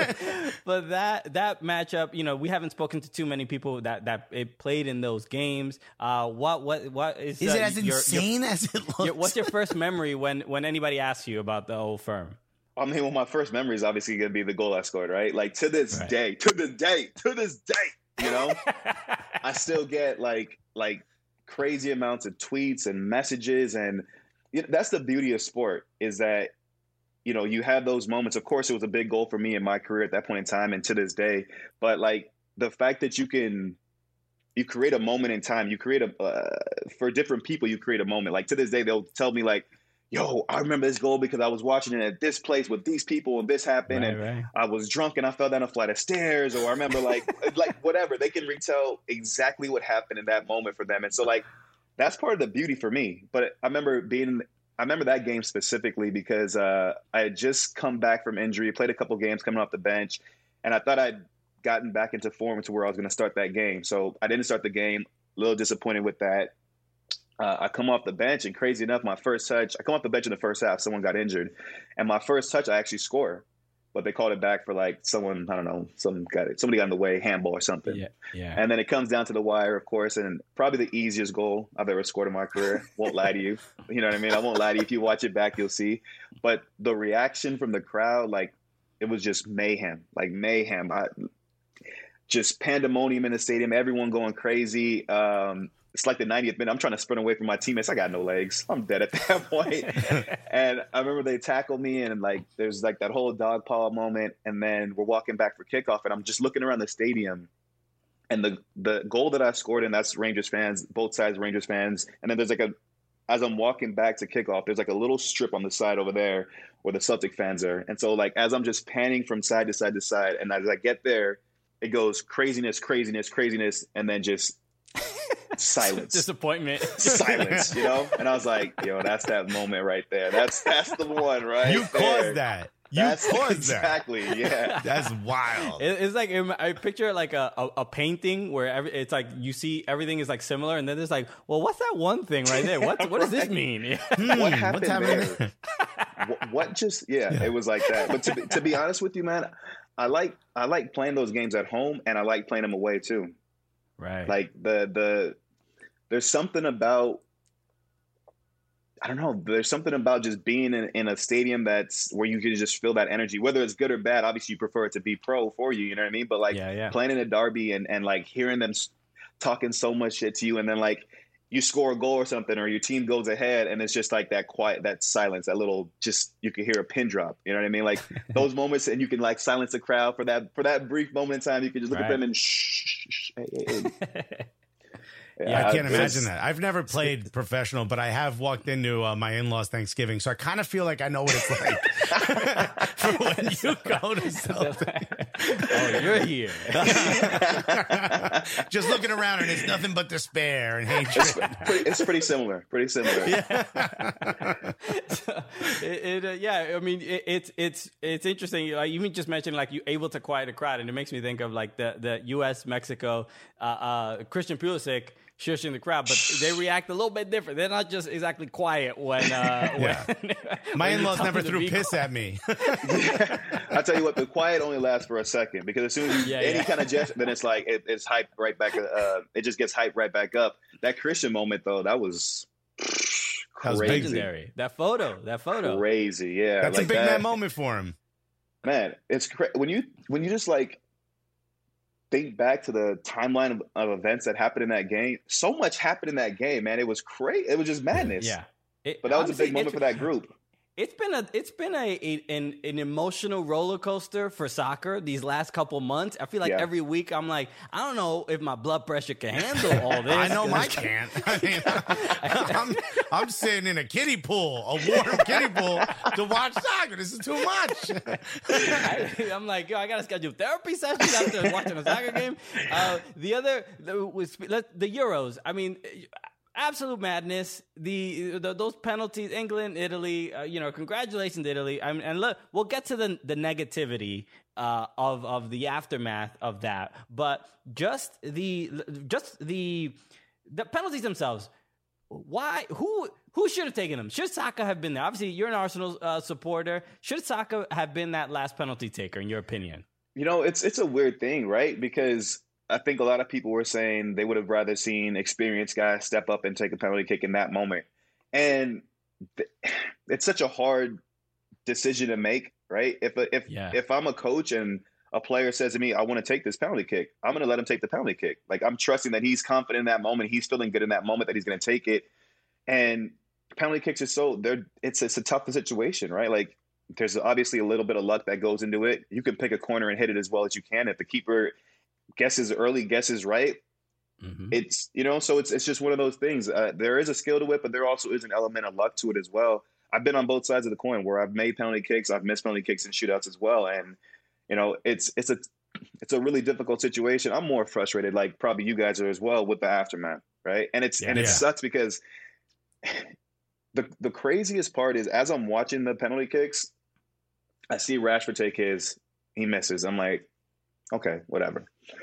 But that that matchup, you know, we haven't spoken to too many people that, that it played in those games. Uh, what what what is Is uh, it as your, insane your, as it looks? Your, what's your first memory when, when anybody asks you about the old firm? I mean, well, my first memory is obviously going to be the goal I scored, right? Like to this right. day, to this day, to this day, you know, I still get like like crazy amounts of tweets and messages, and you know, that's the beauty of sport is that you know you have those moments. Of course, it was a big goal for me in my career at that point in time, and to this day. But like the fact that you can. You create a moment in time. You create a uh, for different people. You create a moment. Like to this day, they'll tell me like, "Yo, I remember this goal because I was watching it at this place with these people, and this happened, right, and right. I was drunk and I fell down a flight of stairs." Or I remember like like whatever. They can retell exactly what happened in that moment for them, and so like that's part of the beauty for me. But I remember being. I remember that game specifically because uh, I had just come back from injury, played a couple games coming off the bench, and I thought I'd gotten back into form to where I was going to start that game. So I didn't start the game, a little disappointed with that. Uh, I come off the bench, and crazy enough, my first touch, I come off the bench in the first half, someone got injured, and my first touch, I actually score. But they called it back for like someone, I don't know, some got it, somebody got in the way, handball or something. Yeah, yeah. And then it comes down to the wire, of course, and probably the easiest goal I've ever scored in my career. Won't lie to you. You know what I mean? I won't lie to you. If you watch it back, you'll see. But the reaction from the crowd, like, it was just mayhem, like mayhem. I, just pandemonium in the stadium, everyone going crazy. Um, it's like the ninetieth minute. I'm trying to sprint away from my teammates. I got no legs. I'm dead at that point. And I remember they tackled me, and like there's like that whole dog paw moment. And then we're walking back for kickoff, and I'm just looking around the stadium, and the the goal that I scored in, that's Rangers fans, both sides Rangers fans, and then there's like a, as I'm walking back to kickoff, there's like a little strip on the side over there where the Celtic fans are, and so like as I'm just panning from side to side to side, and as I get there, it goes craziness, craziness, craziness, and then just silence, disappointment, silence, you know. And I was like, yo, that's that moment right there. That's that's the one right You there. caused that. You That's caused exactly, that. yeah. That's wild. It- It's like I picture like a, a, a painting where every, it's like you see everything is like similar, and then there's like, well, what's that one thing right there? What what does this mean? Hmm, What happened what's happening there? there? what, what just yeah, Yeah. it was like that. But to be, to be honest with you, man, I like I like playing those games at home, and I like playing them away too. Right. Like the the there's something about I don't know. There's something about just being in, in a stadium that's where you can just feel that energy, whether it's good or bad. Obviously, you prefer it to be pro for you. You know what I mean? But like Yeah, yeah. playing in a derby and, and like hearing them s- talking so much shit to you, and then like you score a goal or something, or your team goes ahead, and it's just like that quiet, that silence, that little just you can hear a pin drop. You know what I mean? Like those moments, and you can like silence the crowd for that for that brief moment in time. You can just look Right. at them and shh, shh, shh, hey, hey, hey. Yeah, I can't it's- imagine that. I've never played professional, but I have walked into uh, my in-laws Thanksgiving, so I kind of feel like I know what it's like for when you go to Celtic. Oh, you're here. Just looking around, and it's nothing but despair and hatred. Pretty, it's pretty similar. Pretty similar. it, it uh, yeah, I mean, it, it's it's it's interesting. Like you just mentioned, like you able to quiet a crowd, and it makes me think of like the the U S Mexico uh, uh, Christian Pulisic shushing the crowd, but they react a little bit different. They're not just exactly quiet when. Uh, Yeah. when My when you in-laws tell never them to threw be piss quiet. at me. I tell you what, the quiet only lasts for a second because as soon as you, Yeah, any yeah. kind of gesture, then it's like it, it's hyped right back. Uh, it just gets hyped right back up. That Christian moment though, that was That was crazy. Legendary. That photo. That photo. Crazy, yeah. That's like a big that, man moment for him. Man, it's cra- when you when you just like think back to the timeline of, of events that happened in that game. So much happened in that game, man. It was crazy. It was just madness. Yeah. It- But that was a honestly, big moment it's- for that group. It's been a it's been a, a an, an emotional roller coaster for soccer these last couple months. I feel like Yeah. every week I'm like, I don't know if my blood pressure can handle all this. I know 'cause- mine can't. I mean, I'm, I'm sitting in a kiddie pool, a warm kiddie pool, to watch soccer. This is too much. I, I'm like, yo, I gotta schedule therapy sessions after watching a soccer game. Uh, the other, the, was, let- the Euros. I mean, absolute madness. The, the those penalties, England, Italy. Uh, you know, congratulations, Italy. I mean, and look, we'll get to the the negativity uh, of of the aftermath of that, but just the just the the penalties themselves. Why? Who? Who should have taken them? Should Saka have been there? Obviously, you're an Arsenal uh, supporter. Should Saka have been that last penalty taker, in your opinion? You know, it's it's a weird thing, right? Because I think a lot of people were saying they would have rather seen experienced guys step up and take a penalty kick in that moment. And th- it's such a hard decision to make, right? If a, if Yeah. if I'm a coach and a player says to me, I want to take this penalty kick, I'm going to let him take the penalty kick. Like I'm trusting that he's confident in that moment. He's feeling good in that moment that he's going to take it. And penalty kicks are so they're it's it's a tough situation, right? Like there's obviously a little bit of luck that goes into it. You can pick a corner and hit it as well as you can. If the keeper guesses early, guesses right, Mm-hmm. it's you know, so it's it's just one of those things. Uh, there is a skill to it, but there also is an element of luck to it as well. I've been on both sides of the coin where I've made penalty kicks, I've missed penalty kicks in shootouts as well, and you know, it's it's a it's a really difficult situation. I'm more frustrated, like probably you guys are as well, with the aftermath, right? And it's Yeah. and it Yeah. sucks because the the craziest part is as I'm watching the penalty kicks, I see Rashford take his, he misses. I'm like, okay, whatever.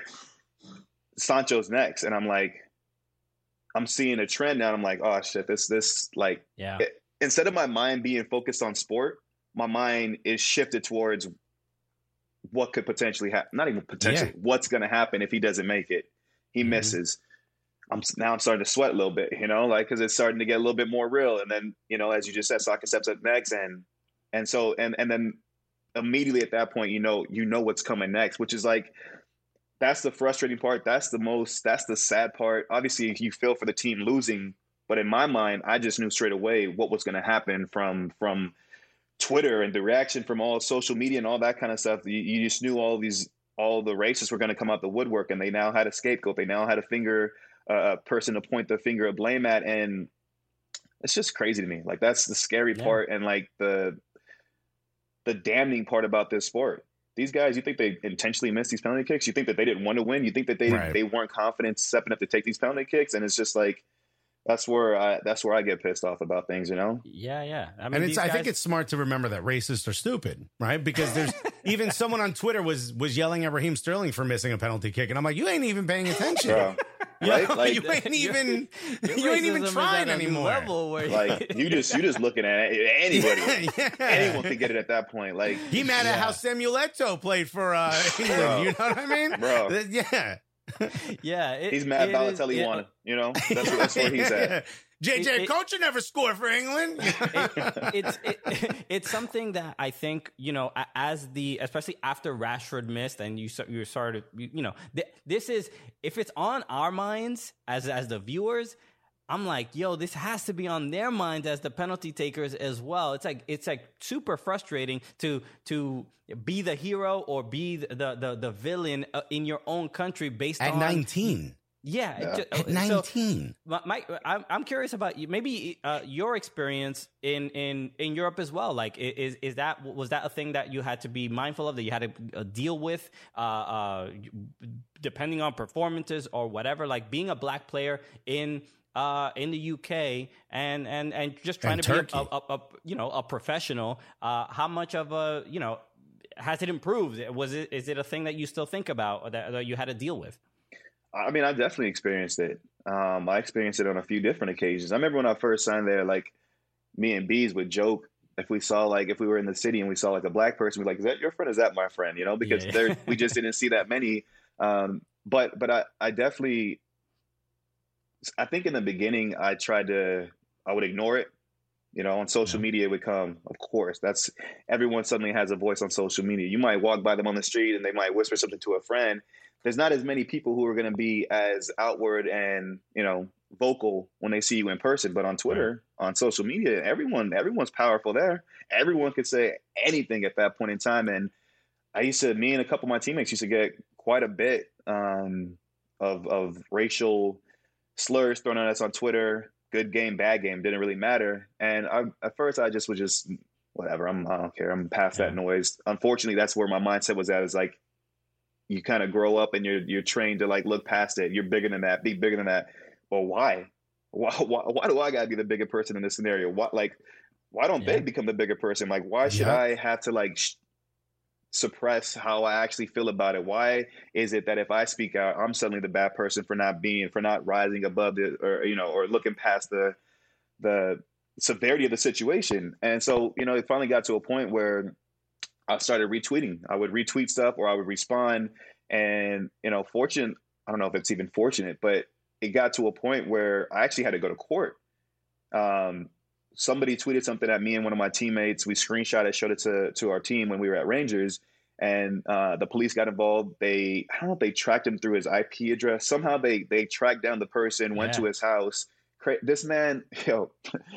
Sancho's next, and I'm like, I'm seeing a trend now. And I'm like, oh shit, this this like Yeah. it, instead of my mind being focused on sport, my mind is shifted towards what could potentially happen. Not even potentially, Yeah. what's going to happen if he doesn't make it. He Mhm. misses. I'm now I'm starting to sweat a little bit, you know, like because it's starting to get a little bit more real. And then, you know, as you just said, Saka steps up next, and and so and and then immediately at that point, you know, you know what's coming next, which is like that's the frustrating part. That's the most. That's the sad part. Obviously, you feel for the team losing, but in my mind, I just knew straight away what was going to happen from from Twitter and the reaction from all social media and all that kind of stuff. You, you just knew all these all the racists were going to come out the woodwork, and they now had a scapegoat. They now had a finger, uh, a person to point the finger of blame at, and it's just crazy to me. Like, that's the scary Yeah. part, and like the the damning part about this sport. These guys, you think they intentionally missed these penalty kicks? You think that they didn't want to win? You think that they Right. they weren't confident stepping up to take these penalty kicks? And it's just like, that's where I that's where I get pissed off about things, you know? Yeah, yeah. I mean, And it's, these I think guys- it's smart to remember that racists are stupid, right? Because there's even someone on Twitter was was yelling at Raheem Sterling for missing a penalty kick, and I'm like, you ain't even paying attention. Bro, You right? know, Like, you ain't even Your you ain't even racism is trying at a new anymore. level where like you just you just looking at it. Anybody, Yeah. anyone can get it at that point. Like, He mad at Yeah. how Samuel Eto'o played for uh, England. Bro. You know what I mean, Bro. Th- Yeah. yeah, it, he's mad it is- Balotelli it- won. You know, that's where, that's where he's at. J J It- it- Kocher never scored for England. it's it, it's something that I think, you know, a- as the especially after Rashford missed and you s- you started you, you know th- this is, if it's on our minds as as the viewers, I'm like, yo, this has to be on their minds as the penalty takers as well. It's like it's like super frustrating to to be the hero or be the the the, the villain uh, in your own country based At on nineteen. Yeah, it Yeah. ju- At so- nineteen. my, my, I'm, I'm curious about you. Maybe uh, your experience in, in, in Europe as well. Like, i- is is that was that a thing that you had to be mindful of, that you had to uh, deal with, uh, uh, depending on performances or whatever? Like being a black player in uh, in the U K and and, and just trying And to Turkey. be a, a, a you know a professional. Uh, how much of a you know has it improved? Was it is it a thing that you still think about or that, that you had to deal with? I mean, I definitely experienced it. Um, I experienced it on a few different occasions. I remember when I first signed there, like me and Bees would joke if we saw like if we were in the city and we saw like a black person, we'd be like, "Is that your friend? Is that my friend?" You know, because Yeah. there we just didn't see that many. Um, but but I I definitely, I think in the beginning I tried to I would ignore it. You know, on social media it would come. Of course, that's everyone suddenly has a voice on social media. You might walk by them on the street and they might whisper something to a friend. There's not as many people who are going to be as outward and, you know, vocal when they see you in person. But on Twitter, on social media, everyone, everyone's powerful there. Everyone could say anything at that point in time. And I used to, me and a couple of my teammates used to get quite a bit um, of, of racial slurs thrown at us on Twitter. Good game, bad game, didn't really matter. And I, at first I just was just, whatever, I'm, I don't care. I'm past that noise. Unfortunately, that's where my mindset was at, is like, you kind of grow up and you're you're trained to like look past it. You're bigger than that. Be bigger than that. Well, why? Why? Why, why do I gotta be the bigger person in this scenario? What like? Why don't Yeah. they become the bigger person? Like, why should Yeah. I have to like sh- suppress how I actually feel about it? Why is it that if I speak out, I'm suddenly the bad person for not being for not rising above it, or you know, or looking past the the severity of the situation? And so, you know, it finally got to a point where I started retweeting. I would retweet stuff or I would respond. And, you know, fortunate, I don't know if it's even fortunate, but it got to a point where I actually had to go to court. Um, somebody tweeted something at me and one of my teammates. We screenshot it, showed it to, to our team when we were at Rangers. And uh, the police got involved. They, I don't know if they tracked him through his I P address. Somehow they they tracked down the person, went Yeah. to his house. Cra- This man, yo,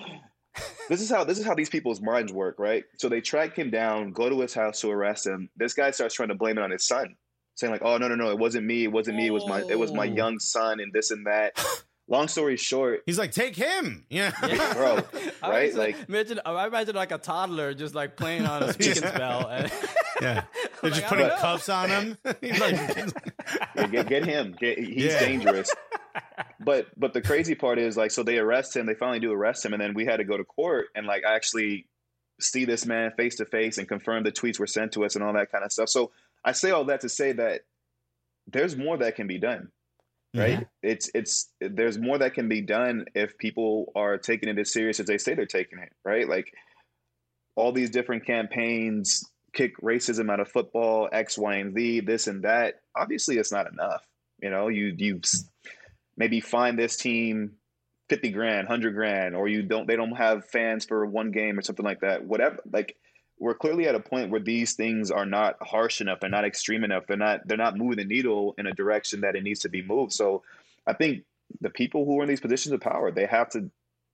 this is how this is how these people's minds work, right? So they track him down, go to his house to arrest him. This guy starts trying to blame it on his son, saying like, "Oh no, no, no, it wasn't me. It wasn't me. It was my it was my Oh. young son, and this and that." Long story short, He's like, take him. Yeah. bro, I right? was Like, imagine, I imagine like a toddler just like playing on a speaking spell. And Yeah. They're just Like, I putting don't know. cuffs on him. He's like, yeah, get get him. Get, he's Yeah. dangerous. But but the crazy part is like, so they arrest him. They finally do arrest him, and then we had to go to court and like actually see this man face to face and confirm the tweets were sent to us and all that kind of stuff. So I say all that to say that there's more that can be done. Right. It's it's there's more that can be done if people are taking it as serious as they say they're taking it. Right. Like all these different campaigns, kick racism out of football, X, Y, and Z, this and that. Obviously, it's not enough. You know, you you maybe find this team fifty grand, one hundred grand, or you don't they don't have fans for one game or something like that. Whatever. Like, we're clearly at a point where these things are not harsh enough. They're not extreme enough. They're not they're not moving the needle in a direction that it needs to be moved. So I think the people who are in these positions of power, they have to,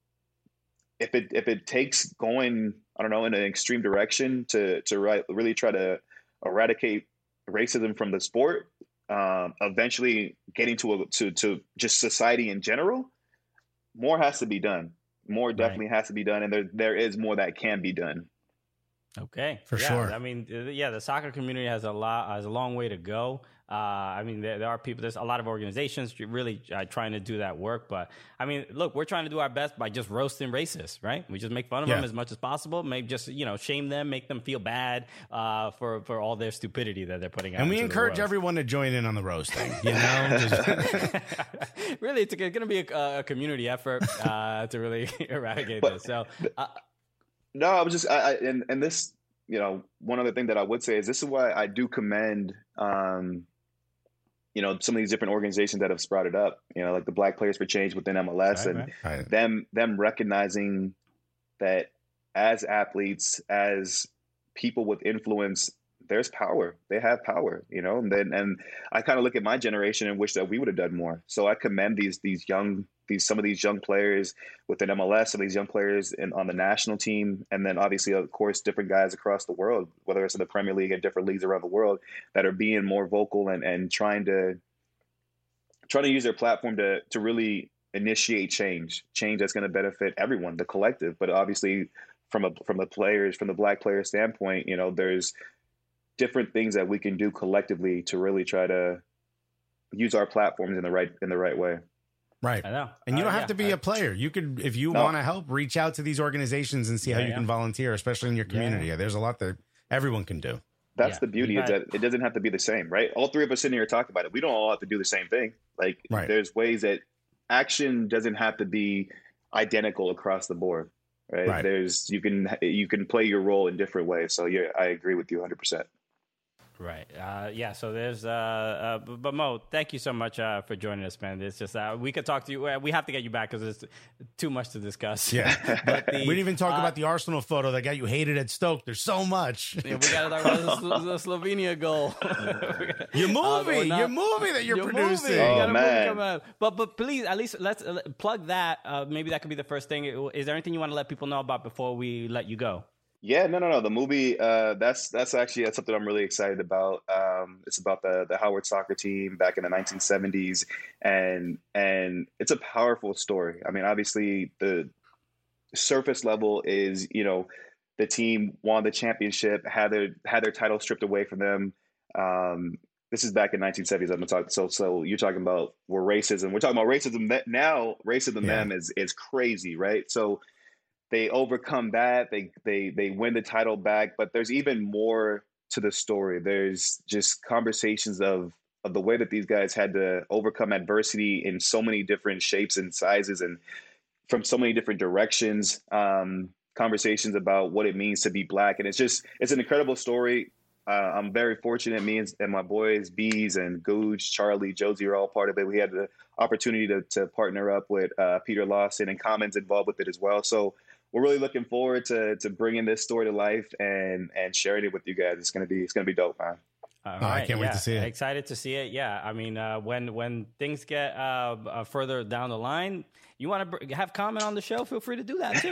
if it if it takes going, I don't know, in an extreme direction to to right, really try to eradicate racism from the sport, um, eventually getting to a, to to just society in general, more has to be done. More definitely right. has to be done, and there there is more that can be done. Okay, for yeah, sure. I mean, yeah, the soccer community has a lot, has a long way to go. Uh, I mean, there, there are people, there's a lot of organizations really uh, trying to do that work. But I mean, look, we're trying to do our best by just roasting racists, right? We just make fun of yeah. them as much as possible. Maybe just, you know, shame them, make them feel bad uh, for, for all their stupidity that they're putting out. And we encourage everyone to join in on the roasting, you know? Just... really, it's going to be a, a community effort uh, to really eradicate but, this. So, uh, no, I was just, I, I and, and this, you know, one other thing that I would say is this is why I do commend, um, you know, some of these different organizations that have sprouted up, you know, like the Black Players for Change within M L S, right, and right. them them recognizing that as athletes, as people with influence, there's power. They have power, you know. And then and I kind of look at my generation and wish that we would have done more. So I commend these these young these some of these young players within M L S, some of these young players in, on the national team, and then obviously, of course, different guys across the world, whether it's in the Premier League and different leagues around the world, that are being more vocal and, and trying to trying to use their platform to to really initiate change, change that's going to benefit everyone, the collective. But obviously, from a from the players, from the Black player standpoint, you know, there's different things that we can do collectively to really try to use our platforms in the right in the right way. Right. I know. And you don't uh, have yeah. to be a player. You could, if you no. want to help, reach out to these organizations and see yeah, how you yeah. can volunteer, especially in your community. Yeah. There's a lot that everyone can do. That's yeah. the beauty is that it doesn't have to be the same, right? All three of us sitting here talking about it. We don't all have to do the same thing. Like right. there's ways that action doesn't have to be identical across the board, right? right? There's, you can, you can play your role in different ways. So yeah, I agree with you one hundred percent. Right. Uh, yeah. So there's, uh, uh, but, but Mo, thank you so much uh, for joining us, man. It's just uh, we could talk to you. We have to get you back because there's too much to discuss. Yeah. But the, we didn't even talk uh, about the Arsenal photo that got you hated at Stoke. There's so much. Yeah, we got to talk about the, the Slovenia goal. Your movie, uh, your movie that you're your producing. Movie. Oh, you got a man. movie coming out. But but please, at least let's uh, plug that. Uh, maybe that could be the first thing. Is there anything you want to let people know about before we let you go? Yeah, no, no, no. The movie, uh, that's that's actually that's something I'm really excited about. Um, it's about the the Howard soccer team back in the nineteen seventies, and and it's a powerful story. I mean, obviously, the surface level is, you know, the team won the championship, had their had their title stripped away from them. Um, this is back in nineteen seventies. I'm talking. So so you're talking about where racism. We're talking about racism that now. Racism Yeah. them is is crazy, right? So. They overcome that. They they they win the title back. But there's even more to the story. There's just conversations of of the way that these guys had to overcome adversity in so many different shapes and sizes and from so many different directions. Um, conversations about what it means to be Black, and it's just it's an incredible story. Uh, I'm very fortunate. Me and, and my boys, Bees and Gooch, Charlie, Josie are all part of it. We had the opportunity to to partner up with uh, Peter Lawson, and Commons involved with it as well. So. We're really looking forward to to bringing this story to life and and sharing it with you guys. It's gonna be it's gonna be dope, man. All Oh, I right, can't wait yeah. to see it. Excited to see it. Yeah, I mean, uh, when when things get uh, uh, further down the line, you want to br- have comment on the show, feel free to do that too.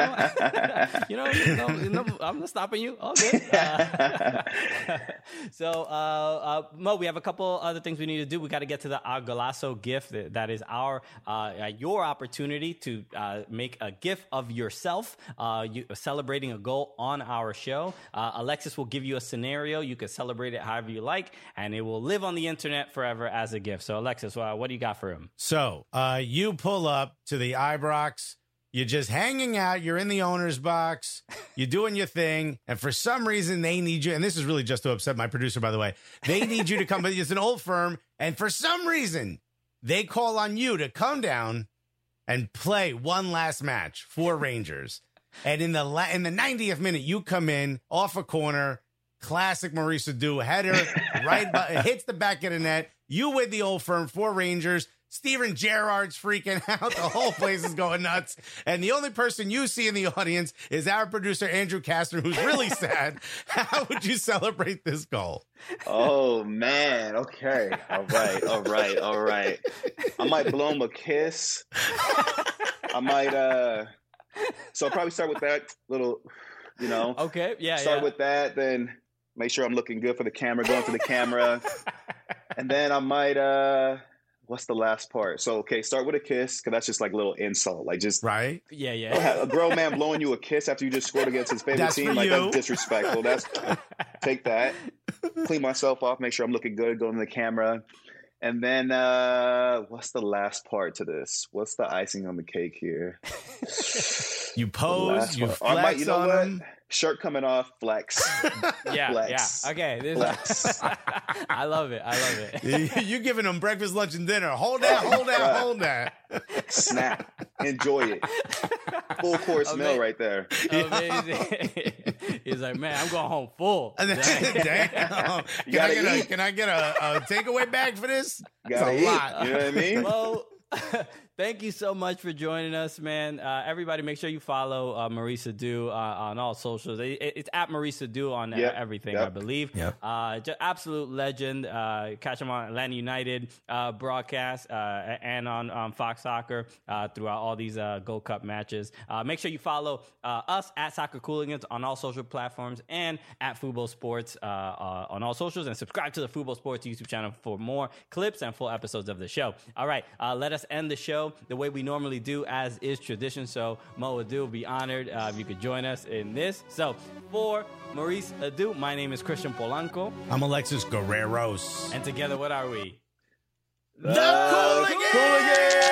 You know, you know, you know, I'm not stopping you. All good. Uh, so, uh, uh, Mo, we have a couple other things we need to do. We got to get to the uh, Golazo gift. That, that is our uh, your opportunity to uh, make a gift of yourself, uh, you, celebrating a goal on our show. Uh, Alexis will give you a scenario. You can celebrate it however you like, and it will live on the internet forever as a gift. So, Alexis, uh, what do you got for him? So uh, you pull up to the Ibrox. You're just hanging out. You're in the owner's box. You're doing your thing. And for some reason, they need you. And this is really just to upset my producer, by the way. They need you to come. It's an old firm. And for some reason, they call on you to come down and play one last match for Rangers. And in the la- in the ninetieth minute, you come in off a corner. Classic Maurice Edu header, right, by, hits the back of the net. You with the old firm for Rangers. Steven Gerrard's freaking out. The whole place is going nuts. And the only person you see in the audience is our producer, Andrew Kastner, who's really sad. How would you celebrate this goal? Oh, man. Okay. All right. All right. All right. I might blow him a kiss. I might, uh, so I'll probably start with that little, you know. Okay. Yeah. Start yeah. with that. Then make sure I'm looking good for the camera, going to the camera. And then I might, uh, what's the last part? So, okay, start with a kiss, because that's just like a little insult. Like just, right? Yeah, yeah. A grown man blowing you a kiss after you just scored against his favorite That's team, for like you. that's disrespectful. That's take that. Clean myself off, make sure I'm looking good, go to the camera. And then, uh, what's the last part to this? What's the icing on the cake here? You pose, you part. flex I might, you know on what? them. Shirt coming off, flex. Yeah, Flex. yeah. Okay, this Flex. I love it. I love it. You giving them breakfast, lunch, and dinner. Hold that, hold that, Right. hold that. Snap. Enjoy it. Full course Ama- meal right there. Amazing. He's like, man, I'm going home full. And then, damn. Can I gotta get a eat. can I get a, a takeaway bag for this? It's Gotta a eat. lot. You know what I mean? Well, thank you so much for joining us, man. Uh, everybody, make sure you follow uh, Marisa Dew uh, on all socials. It, it's at Marisa Dew on uh, Yep. everything, Yep. I believe. Yep. Uh, just absolute legend. Uh, catch him on Atlanta United uh, broadcast uh, and on um, Fox Soccer uh, throughout all these uh, Gold Cup matches. Uh, make sure you follow uh, us at Soccer Cooligans on all social platforms and at Fubo Sports uh, uh, on all socials, and subscribe to the Fubo Sports YouTube channel for more clips and full episodes of the show. All right, uh, let us end the show the way we normally do, as is tradition. So Mo Adu will be honored uh, if you could join us in this. So for Maurice Adu, my name is Christian Polanco, I'm Alexis Guerreros. and together, what are we? The Cooligans!